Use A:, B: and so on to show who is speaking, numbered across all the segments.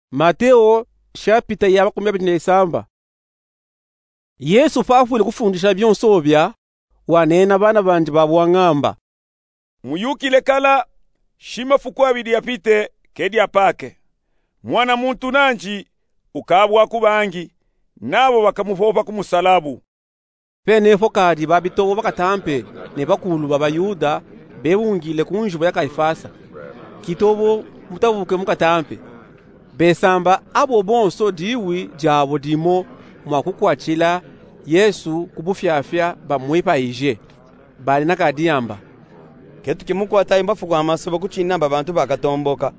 A: Mateo chapita ya 27. Yesu fafule kufundisha byonsobya wanena bana bandi babwang'amba.
B: Muyukile kala shimafuku abiri yapite kedi apake. Mwana muntu nanji ukabwa kubangi nabo bakamufopa kumusalabu.
A: Penefo kadi babitobo bakatampe ne bakulu babayuda bewungile kunjubo ya Kaifasa. Kitobo mutabuke mukatampe. Besamba abo bonso diwi jabo dimo mwakukwachila Yesu kubufyafya bamwipa ije. Bali nakadiyamba.
C: Ketu kimukwata imbafu kwa masobo kuchinamba abantu bakatomboka.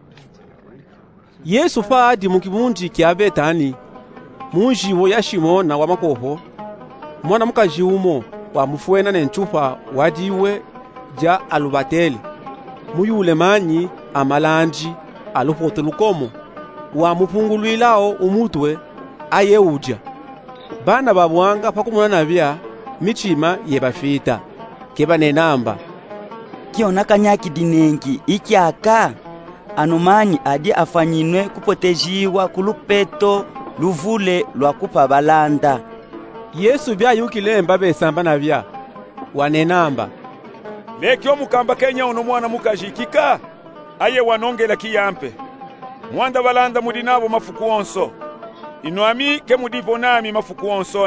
A: Yesu fadi mukibundi kya Betani. Munjibo ya Shimona wa makoho. Mwana mukaji umo wa mufuena nenchupa wadiwe ja alubateli. Muyule manyi amalanji alupoto lukomo. Wa mupungulwilao umutwe aye uja. Bana babwanga pakumuna bya michima yebafita. Keba nenamba.
D: Kiona kanyaki dinengi ikiaka. Anumanyi adi afanyinwe kupotejiwa kulupeto luvule lwa kupa balanda.
A: Yesu bya yukilemba besamba na bya. Wanenamba.
B: Lekyo mukamba Kenya uno mwana mukajikika. Aye wanongela kiyampe. Mwanda balanda mudinabo mafuku onso. Inuami ke mudipo nami mafuku onso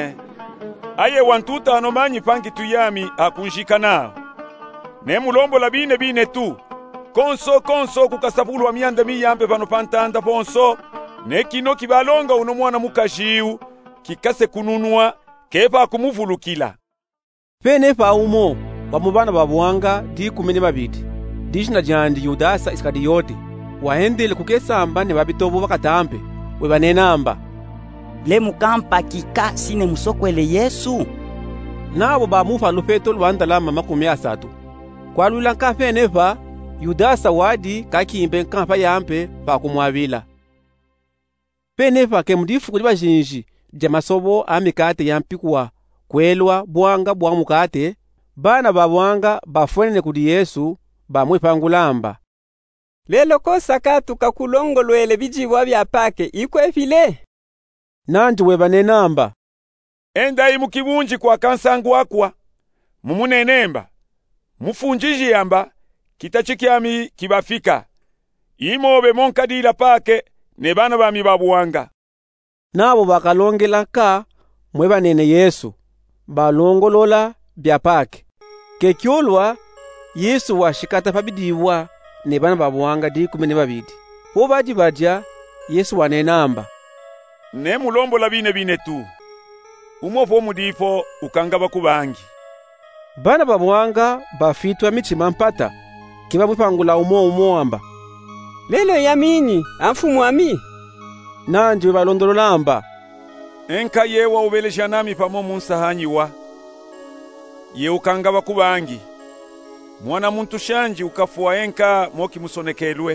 B: Aye wantuta anomanyi pangi tuyami akunjika nao. Ne mulombo la bine tu. Konso kukasapulu wa mianda miyampe pano pantanda ponso. Ne kino kibalonga uno mwana mukajiu. Kikase kununua kepa kumuvulukila.
A: Penefa umo wa mubana babwanga di 12. Dishina jandi Yudasa Iskarioti. Wahendele kukesamba ne babitobo bakatampe webanenamba.
D: Le mukampa kika sine musokwele Yesu.
A: Nabo bamufa lupeto lwandalama 30. Kwalula nkafe neva Yudasa wadi kakimbe nkampa yampe bakumwabila. Penefa ke mudifu kuli bajinji jamasobo amikate yampikuwa kwelwa bwanga bwa mukate bana babwanga bafwenene kudi Yesu bamwipangulamba.
E: Lelo kosa katu kakulongolwele bijibwa byapake ikwefile.
A: Nanji webanenamba.
B: Enda imukibunji kwa kansangu wakwa. Mumunenemba. Mufunjiji yamba kitachikiami kibafika. Imobe monkadila pake ne bana bami babuwanga.
A: Nabo bakalongela ka mwebanene Yesu. Balongolola byapake. Kekyolwa Yesu washikata pabidiwa ne bana babwanga di 12. Po baji baja Yesu wanenamba.
B: Ne mulombo la bine tu. Umofo mudipo ukangaba kubangi.
A: Bana babwanga bafitwa michima mpata. Kiba mwipangula umo amba.
E: Lelo yamini amfumu ami.
A: Nanje balondolamba.
B: Enka yewa ubelesha nami pamo munsahanyi wa. Ye ukangaba kubangi. Mwana muntu shanji ukafua enka moki musonekelwe.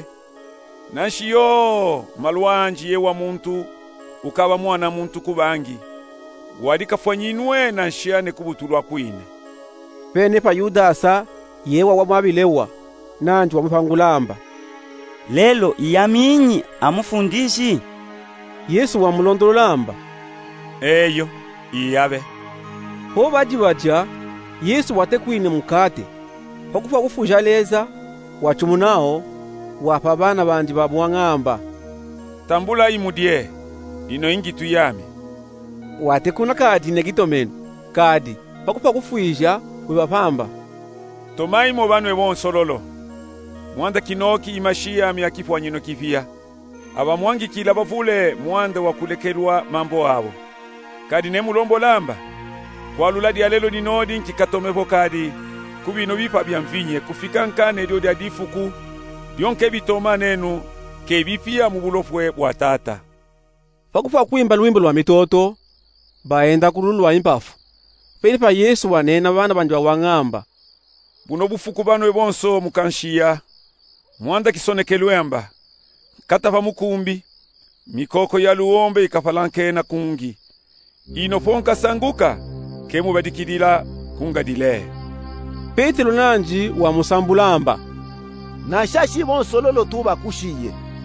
B: Nanshiyo malwanji yewa muntu ukaba mwana muntu kubangi. Wadika fwanyinwe nanshiane kubutulwa kwine.
A: Pene pa Yudasa yewa wamabilewa. Nanji wamupangulamba.
D: Lelo iyaminyi amufundishi.
A: Yesu wamulondolamba.
B: Eyo iyabe.
A: Ho baji baja Yesu watekwine mukate. Pakufa kufujaleza wachumunao wapa bana bandi babwang'amba.
B: Tambula imudie ino ingitu yami.
A: Watekuna kadi negitomenu kadi pakufa kufuija webapamba.
B: Tomai mo banwe bonsololo. Mwanda kinoki imashia miakifwa nyino kivia. Aba mwangi kila bavule mwanda wakulekelwa mambo abo. Kadi ne mulombo lamba. Kwa luladi alelo ninodi nkikatomevo kadi. Kubino bipa byamvinye kufika nkane dio dia difuku. Dionke bitoma nenu kebipia mubulofwe bwa tata.
A: Pakufa kuimba lwimbo lwa mitoto baenda kululwa impafu. Penipa Yesu wanena bana bandi bawang'amba.
B: Buno bufuku banwe bonso mukanshiya. Mwanda kisonekelwemba. Katava mukumbi. Mikoko ya luombe ikafalanke na kungi. Inofonka sanguka kemu badikidila kunga dile.
A: Petero nanji wa musambulamba.
F: Na shashi bonsololo tuba kushiye.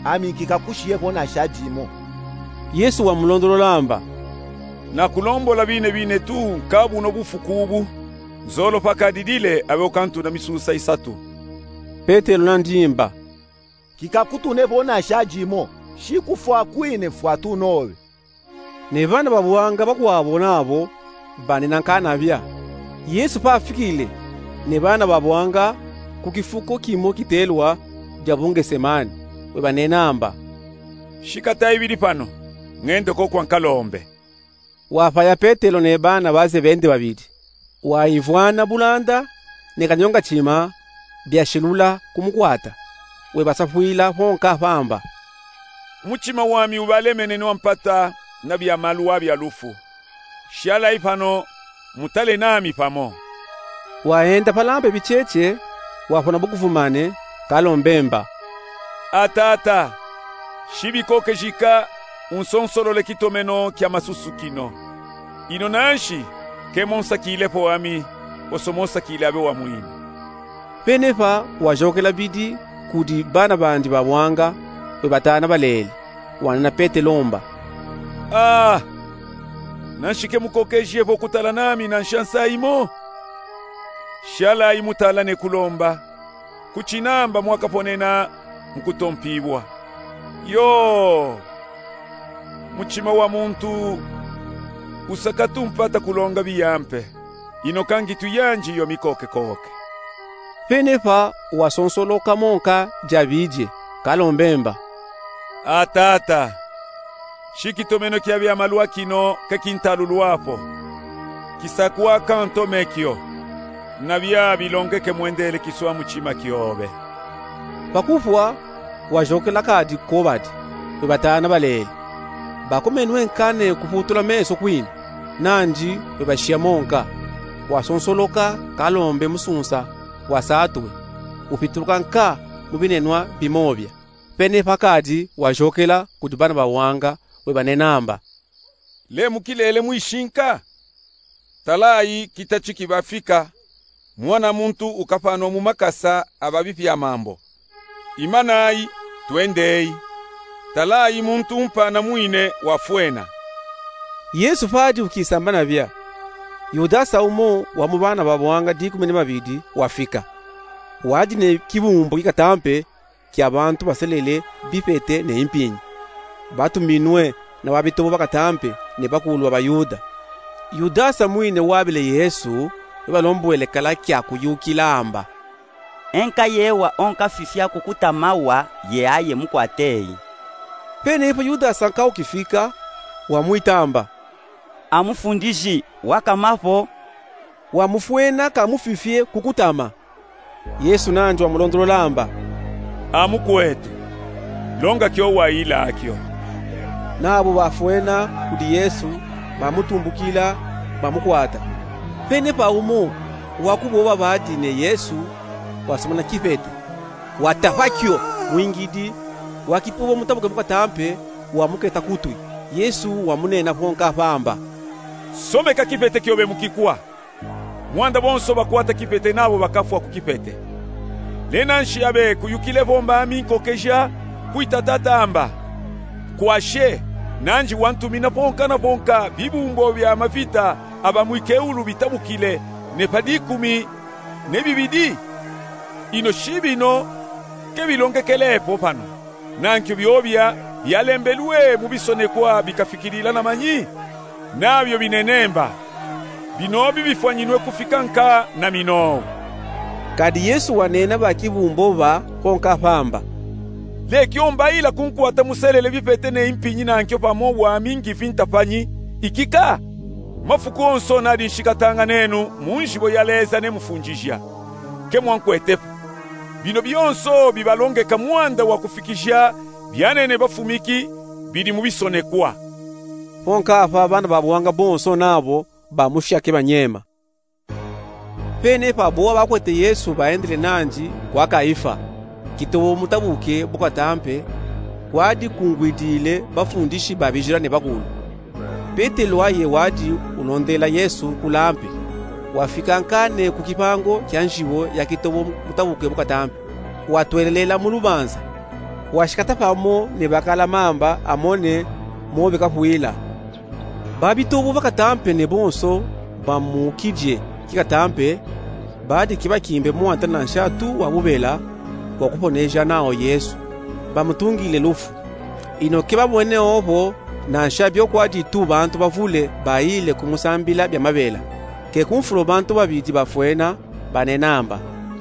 F: ami kikakushiyepo na shadimo.
A: Yesu wamulondololamba,
B: na kulombola bine tu kabu no bufukubu zolo pakadidile abe okantu na misusa isatu.
A: Petelo nandimba,
F: kikakutunepo na shadimo shikufwa kwine fwatu nowe.
A: ne bana babuwanga bakwabona abo baninankanabya. Yesu pafikile ne bana babuwanga kukifuko kimo kitelwa jabungesemani we banenamba,
B: shikata ibiri pano ngende ko kwa nkalombe.
A: Wafaya Petelo ne bana baze bende babiri waivwana bulanda ne kanyonga chima byashilula kumukwata we basafuila honka famba.
B: Muchima wami ubalemene no mpata na bya maluwa bya lufu. Shala ipano mutale nami pamo.
A: Waenda palambe bicheche wafuna bukuvumane kalombemba.
B: Atata shibikoke jika unsonsolo le kitomeno kya masusu kino. Ino nanshi ke monsa kilepo wami osomosa kilabe wa muini.
A: Penefa wajokela bidi kudi bana bandi babwanga we batana balele wana Petelomba.
B: Nanshike mukokeje vokutala nami na nshansa imo. Shala imutala ne kulomba. Kuchinamba mwakaponena mkutompibwa. Yo! Muchima wa muntu usakatu mpata kulonga biyampe. Inokangi tuyanji yo mikoke koke.
A: Penefa wasonsoloka monka jabije kalombemba.
B: Atata shikitomeno kya bya maluwa kino kakintalulwapo kisakuwa kanto mekyo na bya bilongeke mwendele kiswa muchima kiobe.
A: Bakufwa wajokela kadi kobadi we batana balele bakomenwe nkane kuputula meso kwini nanji we bashia monka wasonsoloka kalombe musunsa wasatwe upituluka nka mubinenwa bimobya. Penefa kadi wajokela kuti bana bawanga we banenamba,
B: le mukilele muishinka talai kitachiki bafika mwana muntu ukapano mumakasa ababipi ya mambo imanai tuendei talai muntu mpana muine wafwena.
A: Yesu fadi ukisambana bya Yudasa umo wa mubana babwanga 12 wafika wadi ne kibumbu kikatampe kya bantu baselele bipete ne impinyi batu minwe na wabitobo bakatampe ne bakulu abayuda. Yudasa mwine wabile Yesu balombuele kala kya kuyukilamba
D: enka yewa onka fifia kukuta mawa ye aye mukwatei.
A: Pene ipo Yudasa nka ukifika wamuitamba,
D: Amufundiji wakamafo
A: wamufwena kamufifie kukutama. Yesu nanjwa mulondololamba,
B: amukwetu longa kyo waila akyo.
A: Nabo bafwena kudi Yesu bamutumbukila bamukwata. Pene pa umo wakuboba badi ne Yesu wasimana kipete watafakyo mwingidi wakipobo mutabuke mukatampe wamuketa kutwi. Yesu wamunena honka pamba,
B: someka kipete kyobe mukikwa mwanda bonso bakwata kipete nabo bakafwa kukipete. Lenanshi abe kuyukile bomba aminko keja kuitatatamba kwashe nanji wantu mina ponka na ponka bibumbo bya mafita abamwikeulu bitabukile ne padikumi ne bibidi ino shibino kebilongekelepo pano nankyo byobya byalembelwe mubisonekwa bikafikirila na manyi nabyo binenemba binobi bifanyinwe kufika nka na mino.
A: Kadi Yesu wanena bakibumbo ba honka pamba
B: lekiomba ila kunkuata muselele bipete ne impinyi nankyo pamo wa mingi vintapanyi ikika mafuku onso nadi shikatanga nenu munjibo yaleza ne mufunjijia ke mwankwetepo bino byonso bibalongeka mwanda wa kufikisha byanene bafumiki bili mubisonekwa.
A: honka pa bana babwanga bonso nabo bamushake banyema. Pene pa boa bakwete Yesu baendele nanji kwa Kaifa kitobo mutabuke bukatampe wadi kungwidile bafundishi babijira ne bakulu. Petelo aye wadi unondela Yesu kulampe wafika nkane kukipango kyanjiwo ya kitobo mutabuke bukatampe watwelelela mulubanza washikata pamo ne bakala mamba amone mobe kapuila. Babitobo bakatampe ne bonso bamukidje kikatampe badi kiba kimbe mwanta na nshatu wabubela wakuponeja nao Yesu bamutungile lufu ino kiba mwene obo na nshabyo kwadi tu bantu bavule baile kumusambila bya mabela ke kumfulo bantu babiti bafwena banenamba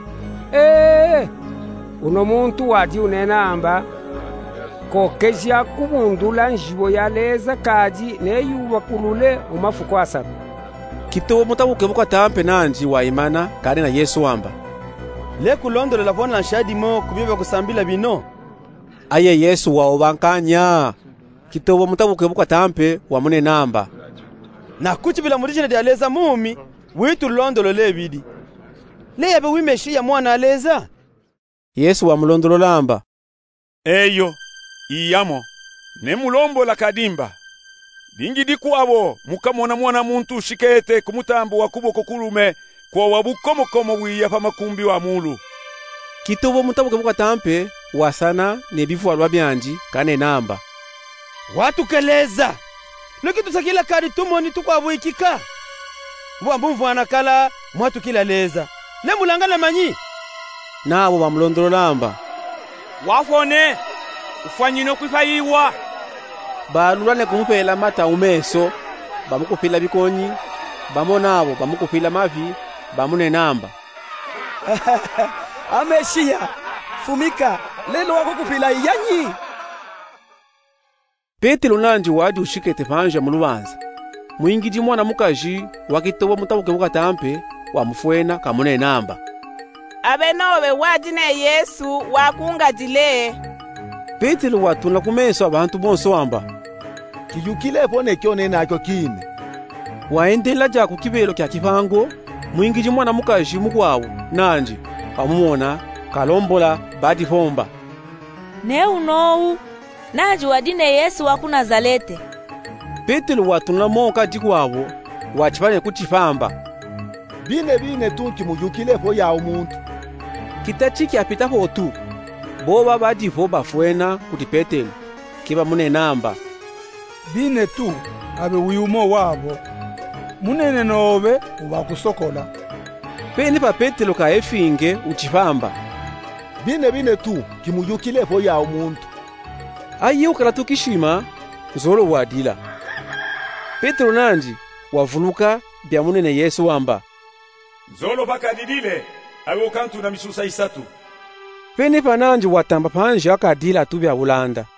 E: uno muntu wadi unenamba kokesha kubundula njibo ya leza kaji neyuba kulule umafuko asatu
A: kito mutabuke bukatampe nanji waimana kari na Yesu wamba
C: le kulondolela vona nshadimo kubiba kusambila bino
A: aye Yesu waobankanya kito mutabuke bukatampe wamune namba
C: na kuchibila murijine dia leza mumi witu londolo lebidi le yabe wimeshi ya mwana aleza
A: Yesu wamulondolo lamba
B: eyo iyamo ne mulombo la kadimba bingidi kwabo mukamona mwana muntu shikete kumutambo wa kuboko kulume kwa wabukomokomo wiya pa makumbi wa mulu
A: kitobo mutabuke bukatampe wasana ne bifwalwa byanji kane namba
C: watu keleza lokitu sakila kari tumoni tukwabwikika bwambu anakala mwatu kila leza le mulangana manyi
A: nabo bamulondolo lamba
G: wafone ufanyino kwifayiwa
A: balulane kumupela mata umeso bamukupila bikonyi bamonabo bamukupila mavi bamune namba
F: ameshia fumika lelo wako kupila yanyi
A: Petero nanji wadi ushikete panja mulubanza mwingiji mwana mukaji wakitobo mutabuke bukatampe wamufwena kamune namba
H: abenobe wadi ne Yesu wakungajile
A: Petero watuna kumeso abantu bonso wamba
F: kiyukile pone kyone nakyo kine
A: waendela jako kibelo kya kipango mwingiji mwana mukaji mukwawo nanji amumona kalombola badi homba
I: ne unou nanji wadine Yesu wa ku Nazarete
A: Petero watuna monka dikwawo wachipane kuchifamba
F: bine tunki muyukile po ya umuntu
A: kitachiki apita hotu boba badi voba fwena kuti Petero kiba mune namba
J: bine tu abe uyumo wabo munene nobe ubakusokola
A: pene pa Petero ka efinge uchifamba
F: bine tu kimuyukile po ya umuntu
A: ayi ukaratu kishima zolo wadila Petero nanji wavuluka bya munene Yesu wamba
B: zolo bakadidile awo kantu na misusa isatu
A: pene pananji watamba panja akadila tu bya bulanda